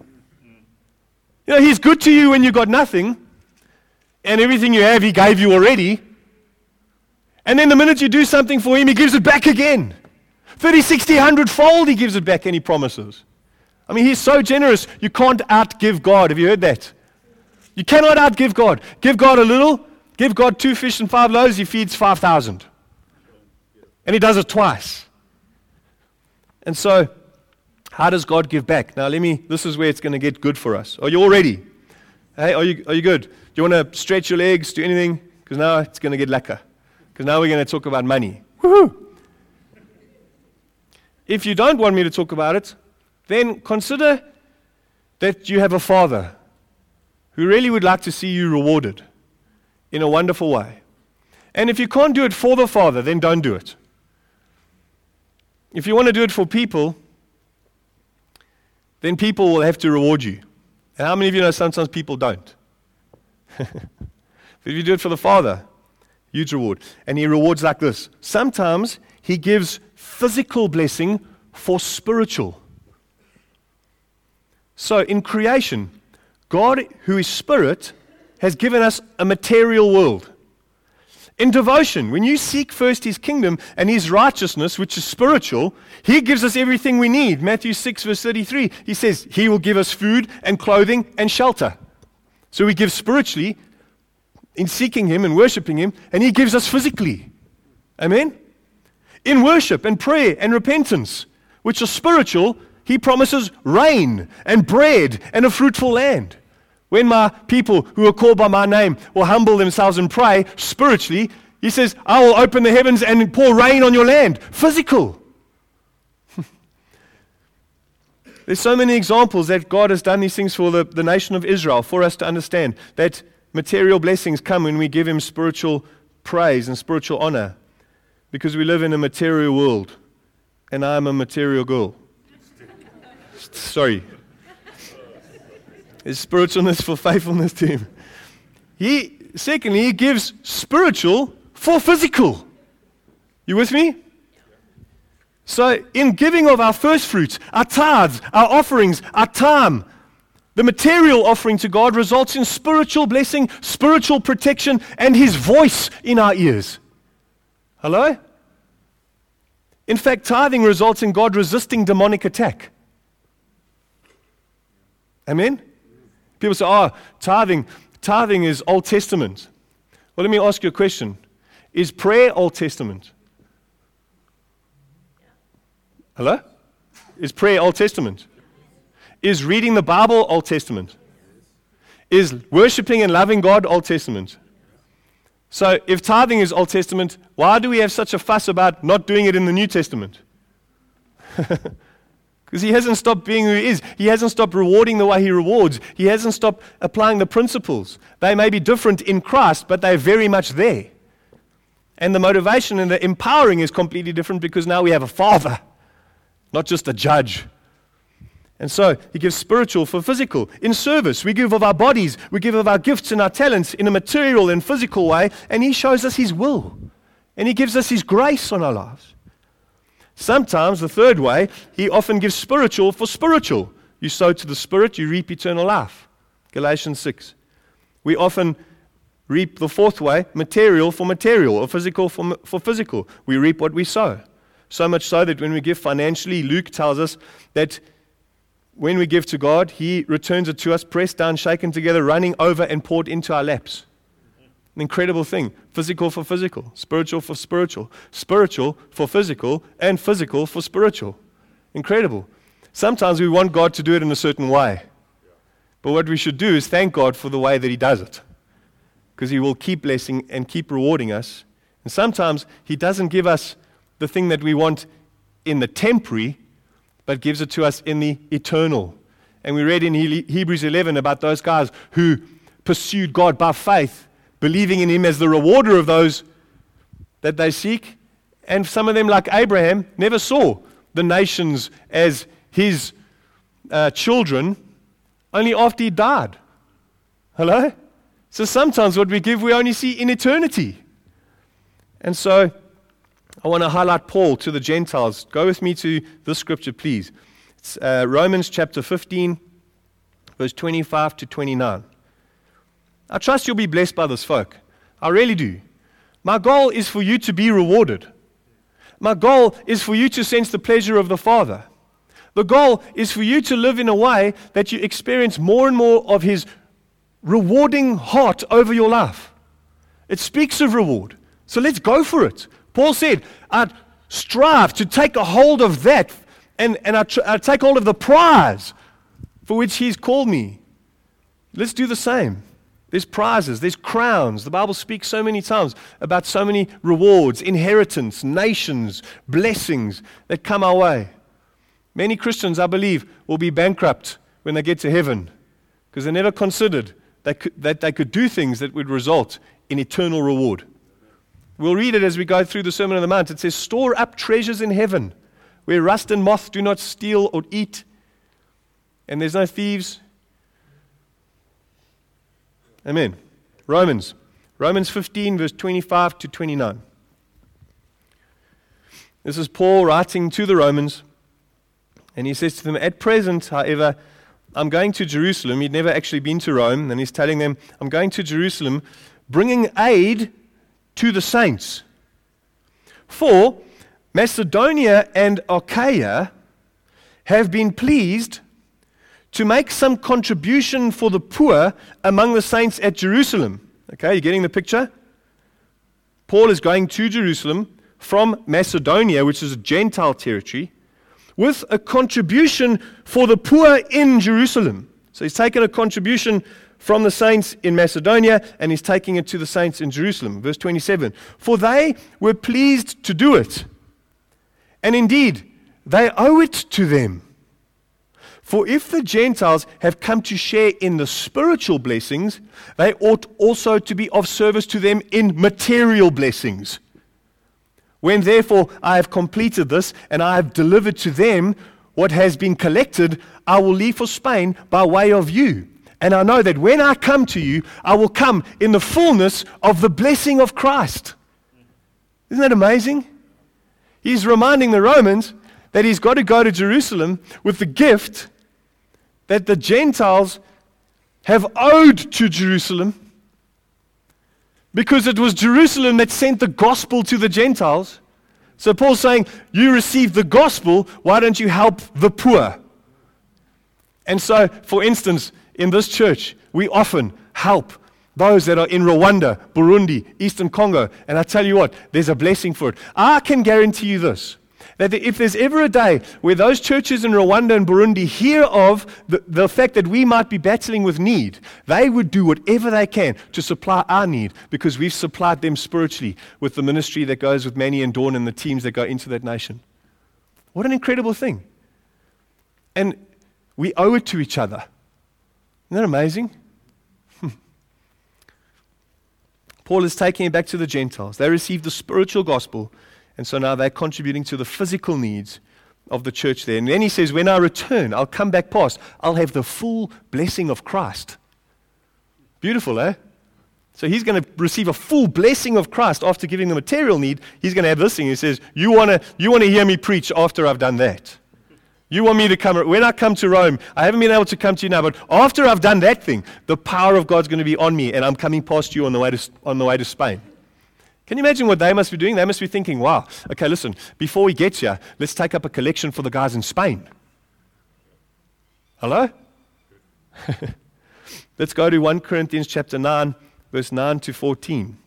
He's good to you when you got nothing, and everything you have He gave you already. And then the minute you do something for Him, He gives it back again. 30, 60, 100-fold He gives it back, and He promises. I mean, He's so generous, you can't outgive God. Have you heard that? You cannot outgive God. Give God a little, give God 2 fish and 5 loaves, He feeds 5,000. And He does it twice. And so, how does God give back? Now, this is where it's going to get good for us. Are you all ready? Hey, are you good? Do you want to stretch your legs, do anything? Because now it's going to get lekker. Because now we're going to talk about money. Woohoo! If you don't want me to talk about it, then consider that you have a Father who really would like to see you rewarded in a wonderful way. And if you can't do it for the Father, then don't do it. If you want to do it for people, then people will have to reward you. And how many of you know sometimes people don't? But if you do it for the Father, huge reward. And He rewards like this. Sometimes He gives physical blessing for spiritual. So in creation, God, who is spirit, has given us a material world. In devotion, when you seek first His kingdom and His righteousness, which is spiritual, He gives us everything we need. Matthew 6, verse 33, He says, He will give us food and clothing and shelter. So we give spiritually in seeking Him and worshiping Him, and He gives us physically. Amen? In worship and prayer and repentance, which are spiritual, He promises rain and bread and a fruitful land. When my people who are called by my name will humble themselves and pray spiritually, He says, I will open the heavens and pour rain on your land. Physical. There's so many examples that God has done these things for the nation of Israel, for us to understand that material blessings come when we give Him spiritual praise and spiritual honor, because we live in a material world, and I'm a material girl. Sorry. Is spiritualness for faithfulness to Him. Secondly, He gives spiritual for physical. You with me? So in giving of our first fruits, our tithes, our offerings, our time, the material offering to God results in spiritual blessing, spiritual protection, and His voice in our ears. Hello? In fact, tithing results in God resisting demonic attack. Amen? People say, tithing is Old Testament. Well, let me ask you a question. Is prayer Old Testament? Hello? Is prayer Old Testament? Is reading the Bible Old Testament? Is worshiping and loving God Old Testament? So if tithing is Old Testament, why do we have such a fuss about not doing it in the New Testament? Because He hasn't stopped being who He is. He hasn't stopped rewarding the way He rewards. He hasn't stopped applying the principles. They may be different in Christ, but they're very much there. And the motivation and the empowering is completely different, because now we have a Father, not just a judge. And so He gives spiritual for physical. In service, we give of our bodies, we give of our gifts and our talents in a material and physical way, and He shows us His will. And He gives us His grace on our lives. Sometimes, the third way, He often gives spiritual for spiritual. You sow to the Spirit, you reap eternal life. Galatians 6. We often reap the fourth way, material for material, or physical for physical. We reap what we sow. So much so that when we give financially, Luke tells us that when we give to God, He returns it to us, pressed down, shaken together, running over, and poured into our laps. An incredible thing. Physical for physical, spiritual for spiritual for physical, and physical for spiritual. Incredible. Sometimes we want God to do it in a certain way. But what we should do is thank God for the way that He does it. Because He will keep blessing and keep rewarding us. And sometimes He doesn't give us the thing that we want in the temporary, but gives it to us in the eternal. And we read in Hebrews 11 about those guys who pursued God by faith, believing in him as the rewarder of those that they seek. And some of them, like Abraham, never saw the nations as his children, only after he died. Hello? So sometimes what we give, we only see in eternity. And so I want to highlight Paul to the Gentiles. Go with me to this scripture, please. It's Romans chapter 15, verse 25 to 29. I trust you'll be blessed by this, folk. I really do. My goal is for you to be rewarded. My goal is for you to sense the pleasure of the Father. The goal is for you to live in a way that you experience more and more of His rewarding heart over your life. It speaks of reward. So let's go for it. Paul said, I strive to take a hold of that, and I take hold of the prize for which He's called me. Let's do the same. There's prizes, there's crowns. The Bible speaks so many times about so many rewards, inheritance, nations, blessings that come our way. Many Christians, I believe, will be bankrupt when they get to heaven because they never considered that they could do things that would result in eternal reward. We'll read it as we go through the Sermon on the Mount. It says, store up treasures in heaven where rust and moth do not steal or eat, and there's no thieves. Amen. Romans 15, verse 25 to 29. This is Paul writing to the Romans, and he says to them, at present, however, I'm going to Jerusalem. He'd never actually been to Rome, and he's telling them, I'm going to Jerusalem, bringing aid to the saints. For Macedonia and Achaia have been pleased to make some contribution for the poor among the saints at Jerusalem. Okay, you getting the picture? Paul is going to Jerusalem from Macedonia, which is a Gentile territory, with a contribution for the poor in Jerusalem. So he's taken a contribution from the saints in Macedonia, and he's taking it to the saints in Jerusalem. Verse 27, for they were pleased to do it, and indeed, they owe it to them. For if the Gentiles have come to share in the spiritual blessings, they ought also to be of service to them in material blessings. When therefore I have completed this, and I have delivered to them what has been collected, I will leave for Spain by way of you. And I know that when I come to you, I will come in the fullness of the blessing of Christ. Isn't that amazing? He's reminding the Romans that he's got to go to Jerusalem with the gift that the Gentiles have owed to Jerusalem, because it was Jerusalem that sent the gospel to the Gentiles. So Paul's saying, you received the gospel, why don't you help the poor? And so, for instance, in this church, we often help those that are in Rwanda, Burundi, Eastern Congo. And I tell you what, there's a blessing for it. I can guarantee you this, that if there's ever a day where those churches in Rwanda and Burundi hear of the fact that we might be battling with need, they would do whatever they can to supply our need, because we've supplied them spiritually with the ministry that goes with Manny and Dawn and the teams that go into that nation. What an incredible thing. And we owe it to each other. Isn't that amazing? Paul is taking it back to the Gentiles. They received the spiritual gospel, and so now they're contributing to the physical needs of the church there. And then he says, when I return, I'll come back past. I'll have the full blessing of Christ. Beautiful, eh? So he's going to receive a full blessing of Christ after giving the material need. He's going to have this thing. He says, you want to hear me preach after I've done that. You want me to come, when I come to Rome, I haven't been able to come to you now, but after I've done that thing, the power of God's going to be on me, and I'm coming past you on the way to Spain. Can you imagine what they must be doing? They must be thinking, wow, okay, listen, before we get here, let's take up a collection for the guys in Spain. Hello? Let's go to 1 Corinthians chapter 9, verse 9 to 14.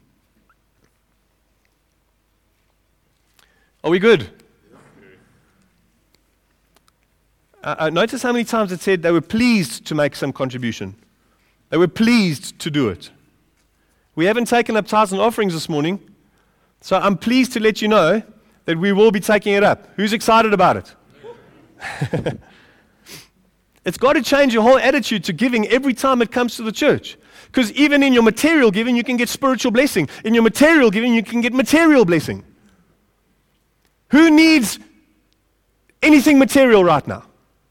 Are we good? Notice how many times it said they were pleased to make some contribution. They were pleased to do it. We haven't taken up tithes and offerings this morning, so I'm pleased to let you know that we will be taking it up. Who's excited about it? It's got to change your whole attitude to giving every time it comes to the church. Because even in your material giving, you can get spiritual blessing. In your material giving, you can get material blessing. Who needs anything material right now?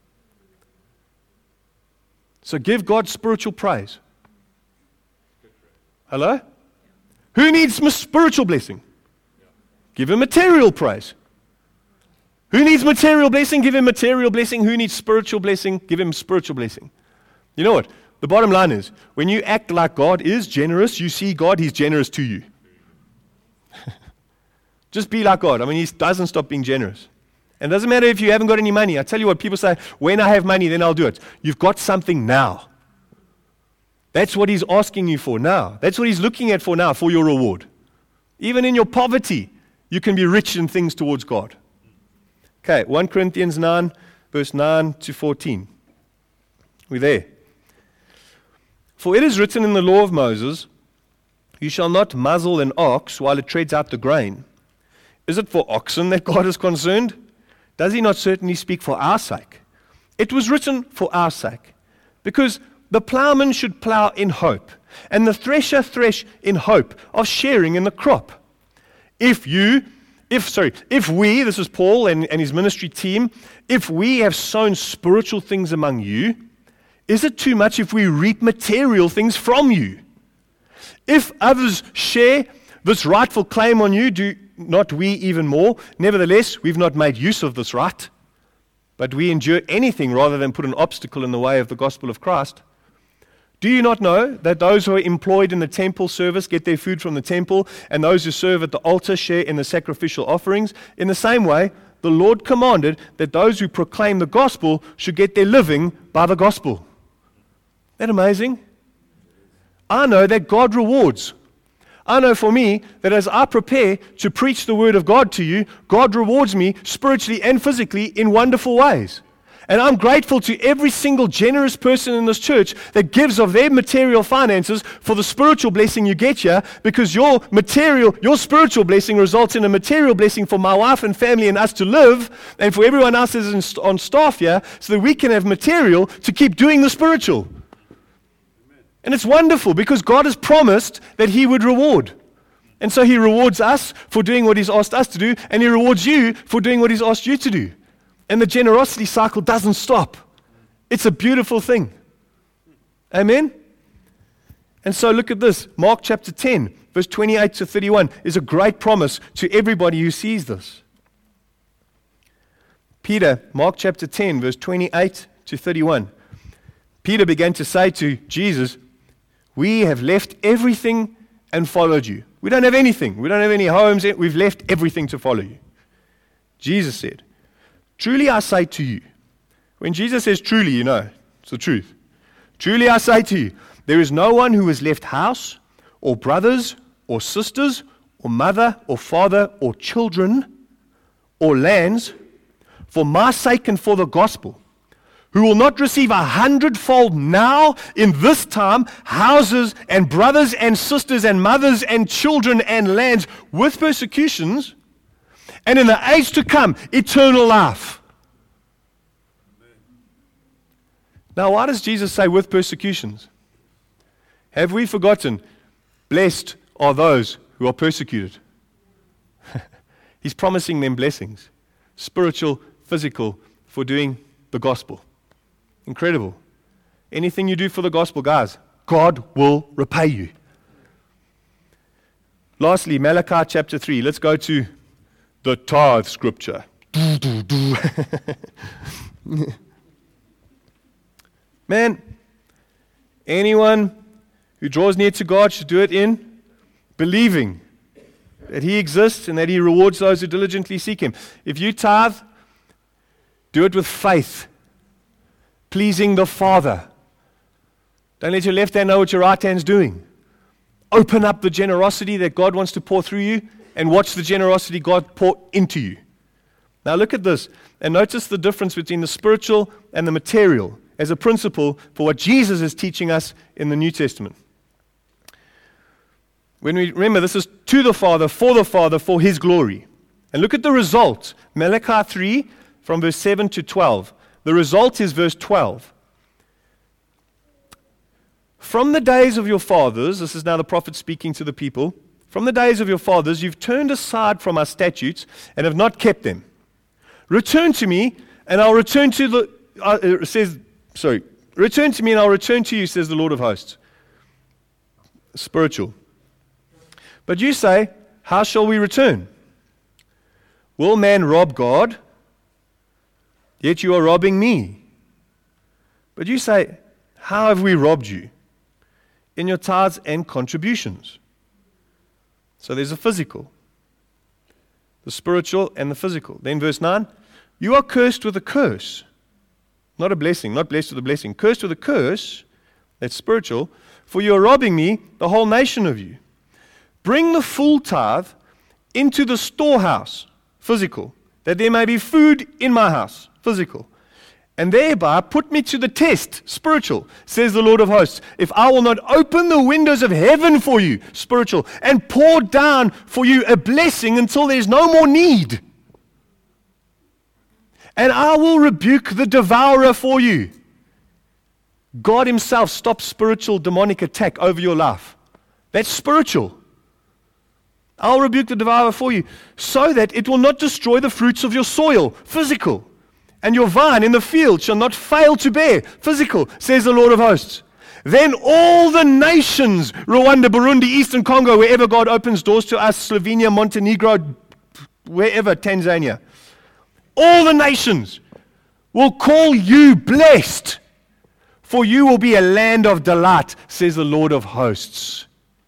So give God spiritual praise. Hello? Who needs spiritual blessing? Give him material praise. Who needs material blessing? Give him material blessing. Who needs spiritual blessing? Give him spiritual blessing. You know what? The bottom line is, when you act like God is generous, you see God, He's generous to you. Just be like God. I mean, He doesn't stop being generous. And it doesn't matter if you haven't got any money. I tell you what, people say, when I have money, then I'll do it. You've got something now. That's what He's asking you for now. That's what He's looking at for now, for your reward. Even in your poverty, you can be rich in things towards God. Okay, 1 Corinthians 9, verse 9 to 14. We're there. For it is written in the law of Moses, you shall not muzzle an ox while it treads out the grain. Is it for oxen that God is concerned? Does He not certainly speak for our sake? It was written for our sake, because the plowman should plow in hope, and the thresher thresh in hope of sharing in the crop. If we, this is Paul and his ministry team, if we have sown spiritual things among you, is it too much if we reap material things from you? If others share this rightful claim on you, do not we even more? Nevertheless, we've not made use of this right, but we endure anything rather than put an obstacle in the way of the gospel of Christ. Do you not know that those who are employed in the temple service get their food from the temple, and those who serve at the altar share in the sacrificial offerings? In the same way, the Lord commanded that those who proclaim the gospel should get their living by the gospel. Isn't that amazing? I know that God rewards. I know for me that as I prepare to preach the word of God to you, God rewards me spiritually and physically in wonderful ways. And I'm grateful to every single generous person in this church that gives of their material finances for the spiritual blessing you get here, because your spiritual blessing results in a material blessing for my wife and family and us to live, and for everyone else that is on staff here, so that we can have material to keep doing the spiritual. And it's wonderful because God has promised that He would reward. And so He rewards us for doing what He's asked us to do, and He rewards you for doing what He's asked you to do. And the generosity cycle doesn't stop. It's a beautiful thing. Amen? And so look at this. Mark chapter 10, verse 28 to 31 is a great promise to everybody who sees this. Peter, Mark chapter 10, verse 28 to 31. Peter began to say to Jesus, we have left everything and followed you. We don't have anything. We don't have any homes. We've left everything to follow you. Jesus said, truly I say to you, when Jesus says truly, you know, it's the truth. Truly I say to you, there is no one who has left house or brothers or sisters or mother or father or children or lands for my sake and for the gospel, who will not receive 100-fold now in this time, houses and brothers and sisters and mothers and children and lands with persecutions, and in the age to come, eternal life. Now, why does Jesus say with persecutions? Have we forgotten? Blessed are those who are persecuted. He's promising them blessings, spiritual, physical, for doing the gospel. Incredible. Anything you do for the gospel, guys, God will repay you. Lastly, Malachi chapter 3. Let's go to the tithe scripture. Man, anyone who draws near to God should do it in believing that He exists and that He rewards those who diligently seek Him. If you tithe, do it with faith, pleasing the Father. Don't let your left hand know what your right hand's doing. Open up the generosity that God wants to pour through you, and watch the generosity God pour into you. Now look at this, and notice the difference between the spiritual and the material as a principle for what Jesus is teaching us in the New Testament. When we remember, this is to the Father, for His glory. And look at the result. Malachi 3, from verse 7 to 12. The result is verse 12. from the days of your fathers, this is now the prophet speaking to the people, from the days of your fathers, you've turned aside from our statutes and have not kept them. Return to me, and I'll return to the, return to me and I'll return to you, says the Lord of hosts. Spiritual. But you say, how shall we return? Will man rob God? Yet you are robbing me. But you say, how have we robbed you? In your tithes and contributions. So there's a physical, the spiritual and the physical. Then verse 9, you are cursed with a curse. Not a blessing, not blessed with a blessing. Cursed with a curse, that's spiritual, for you are robbing me, the whole nation of you. Bring the full tithe into the storehouse, physical, that there may be food in my house, physical. And thereby put me to the test, spiritual, says the Lord of hosts, if I will not open the windows of heaven for you, spiritual, and pour down for you a blessing until there's no more need. And I will rebuke the devourer for you. God himself stops spiritual demonic attack over your life. That's spiritual. I'll rebuke the devourer for you, so that it will not destroy the fruits of your soil, physical. And your vine in the field shall not fail to bear, physical, says the Lord of hosts. Then all the nations, Rwanda, Burundi, Eastern Congo, wherever God opens doors to us, Slovenia, Montenegro, wherever, Tanzania, all the nations will call you blessed, for you will be a land of delight, says the Lord of hosts.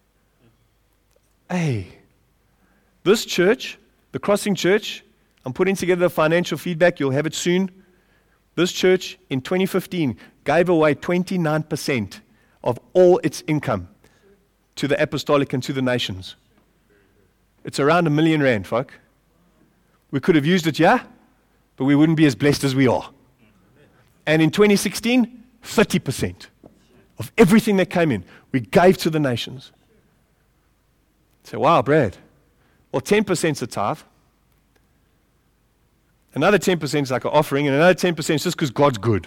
Hey, this church, the Crossing Church, I'm putting together the financial feedback. You'll have it soon. This church in 2015 gave away 29% of all its income to the apostolic and to the nations. It's around R1 million, folk. We could have used it, yeah, but we wouldn't be as blessed as we are. And in 2016, 30% of everything that came in, we gave to the nations. Say, wow, Brad. Well, 10% is a tithe. Another 10% is like an offering, and another 10% is just because God's good.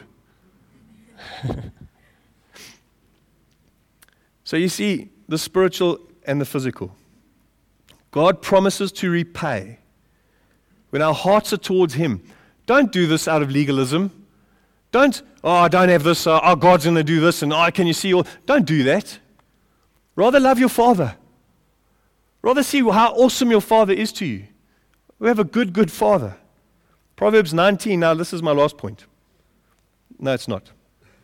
So you see, the spiritual and the physical. God promises to repay when our hearts are towards him. Don't do this out of legalism. Don't, I don't have this, God's going to do this, and can you see all? Don't do that. Rather love your Father. Rather see how awesome your Father is to you. We have a good Father. Proverbs 19, now this is my last point. No, it's not.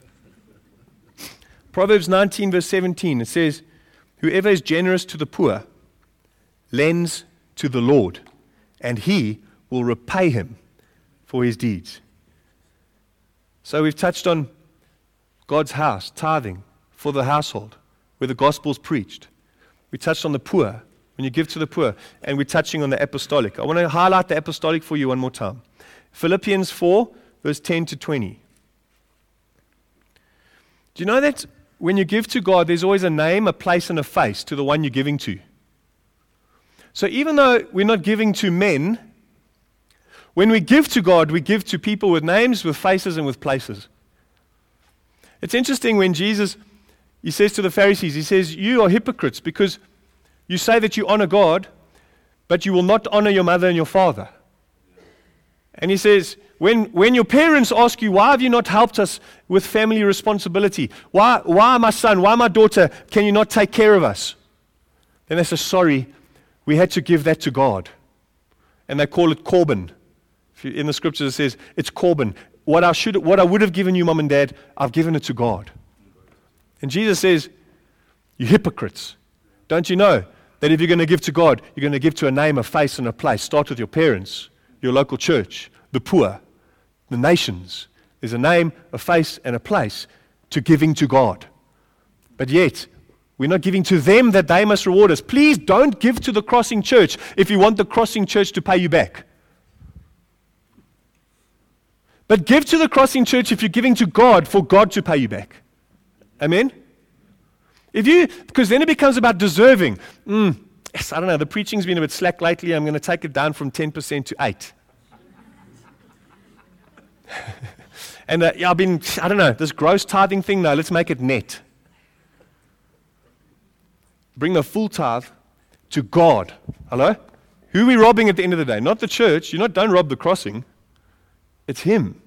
Proverbs 19, verse 17, it says, whoever is generous to the poor lends to the Lord, and he will repay him for his deeds. So we've touched on God's house, tithing for the household, where the gospel's preached. We touched on the poor, when you give to the poor, and we're touching on the apostolic. I want to highlight the apostolic for you one more time. Philippians 4, verse 10 to 20. Do you know that when you give to God, there's always a name, a place, and a face to the one you're giving to? So even though we're not giving to men, when we give to God, we give to people with names, with faces, and with places. It's interesting when Jesus, he says to the Pharisees, he says, you are hypocrites because you say that you honor God, but you will not honor your mother and your father. And he says, when your parents ask you, why have you not helped us with family responsibility? Why my son, why my daughter, can you not take care of us? Then they say, sorry, we had to give that to God. And they call it Corban. In the scriptures it says, it's Corban. What I would have given you, mom and dad, I've given it to God. And Jesus says, you hypocrites. Don't you know that if you're going to give to God, you're going to give to a name, a face, and a place. Start with your parents, your local church, the poor, the nations. There's a name, a face, and a place to giving to God. But yet, we're not giving to them that they must reward us. Please don't give to the Crossing Church if you want the Crossing Church to pay you back. But give to the Crossing Church if you're giving to God for God to pay you back. Amen? Because then it becomes about deserving. Yes, I don't know, the preaching's been a bit slack lately. I'm going to take it down from 10% to 8%. And I don't know, this gross tithing thing, no, let's make it net. bring the full tithe to God. Hello? Who are we robbing at the end of the day? Not the church. Don't rob the crossing. It's Him.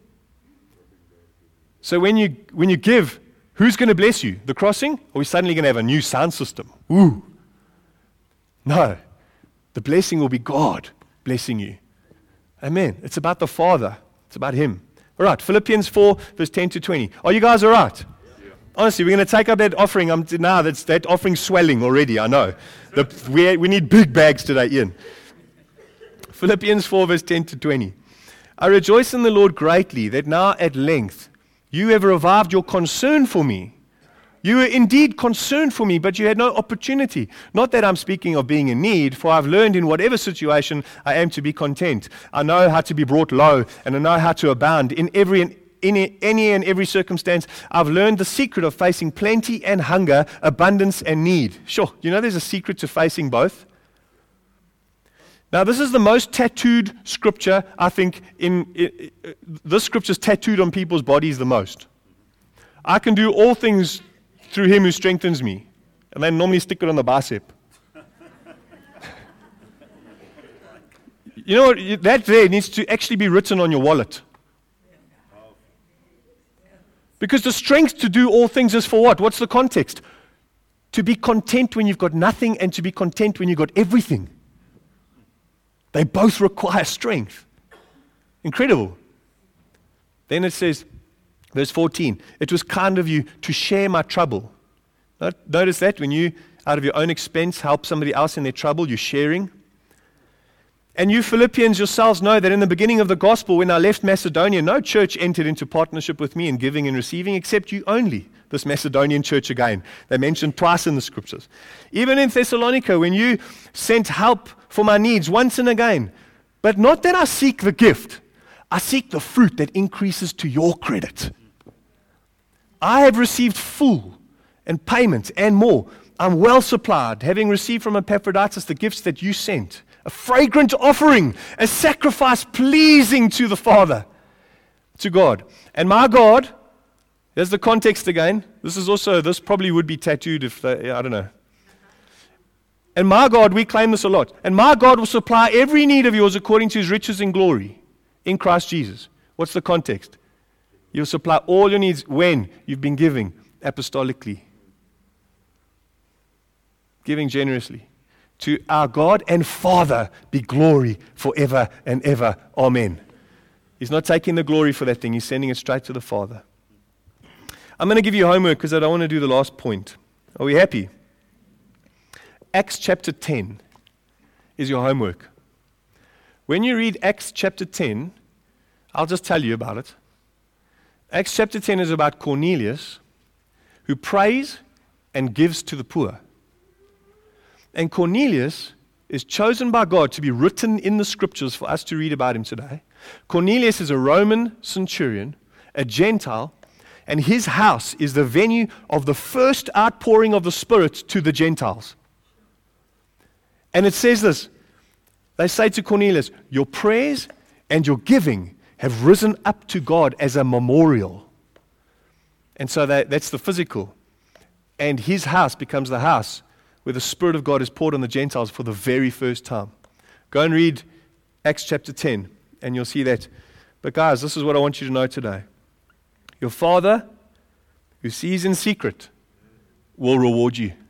So when you give, who's going to bless you? The crossing? Or are we suddenly going to have a new sound system? Ooh. No. The blessing will be God blessing you. Amen. It's about the Father. It's about Him. All right, Philippians 4, verse 10 to 20. Are you guys all right? Yeah. Honestly, we're going to take up that offering. That offering swelling already, I know. We need big bags today, Ian. Philippians 4, verse 10 to 20. I rejoice in the Lord greatly that now at length you have revived your concern for me. You were indeed concerned for me, but you had no opportunity. Not that I'm speaking of being in need, for I've learned in whatever situation I am to be content. I know how to be brought low, and I know how to abound in any and every circumstance. I've learned the secret of facing plenty and hunger, abundance and need. Sure, there's a secret to facing both. Now, this is the most tattooed scripture, I think. This scripture's tattooed on people's bodies the most. I can do all things through Him who strengthens me. And they normally stick it on the bicep. You know what? That there needs to actually be written on your wallet. Because the strength to do all things is for what? What's the context? To be content when you've got nothing and to be content when you've got everything. They both require strength. Incredible. Then it says, verse 14, it was kind of you to share my trouble. Notice that when you, out of your own expense, help somebody else in their trouble, you're sharing. And you Philippians yourselves know that in the beginning of the gospel, when I left Macedonia, no church entered into partnership with me in giving and receiving except you only, this Macedonian church again. They mentioned twice in the scriptures. Even in Thessalonica, when you sent help for my needs once and again. But not that I seek the gift. I seek the fruit that increases to your credit. I have received full and payment and more. I'm well supplied, having received from Epaphroditus the gifts that you sent, a fragrant offering, a sacrifice pleasing to the Father, to God. And my God, here's the context again. This probably would be tattooed I don't know. And my God, we claim this a lot. And my God will supply every need of yours according to His riches in glory in Christ Jesus. What's the context? He'll supply all your needs when you've been giving apostolically. Giving generously. To our God and Father be glory forever and ever. Amen. He's not taking the glory for that thing. He's sending it straight to the Father. I'm going to give you homework because I don't want to do the last point. Are we happy? Acts chapter 10 is your homework. When you read Acts chapter 10, I'll just tell you about it. Acts chapter 10 is about Cornelius, who prays and gives to the poor. And Cornelius is chosen by God to be written in the scriptures for us to read about him today. Cornelius is a Roman centurion, a Gentile, and his house is the venue of the first outpouring of the Spirit to the Gentiles. And it says this, they say to Cornelius, your prayers and your giving have risen up to God as a memorial. And so that's the physical. And his house becomes the house where the Spirit of God is poured on the Gentiles for the very first time. Go and read Acts chapter 10, and you'll see that. But guys, this is what I want you to know today. Your Father, who sees in secret, will reward you.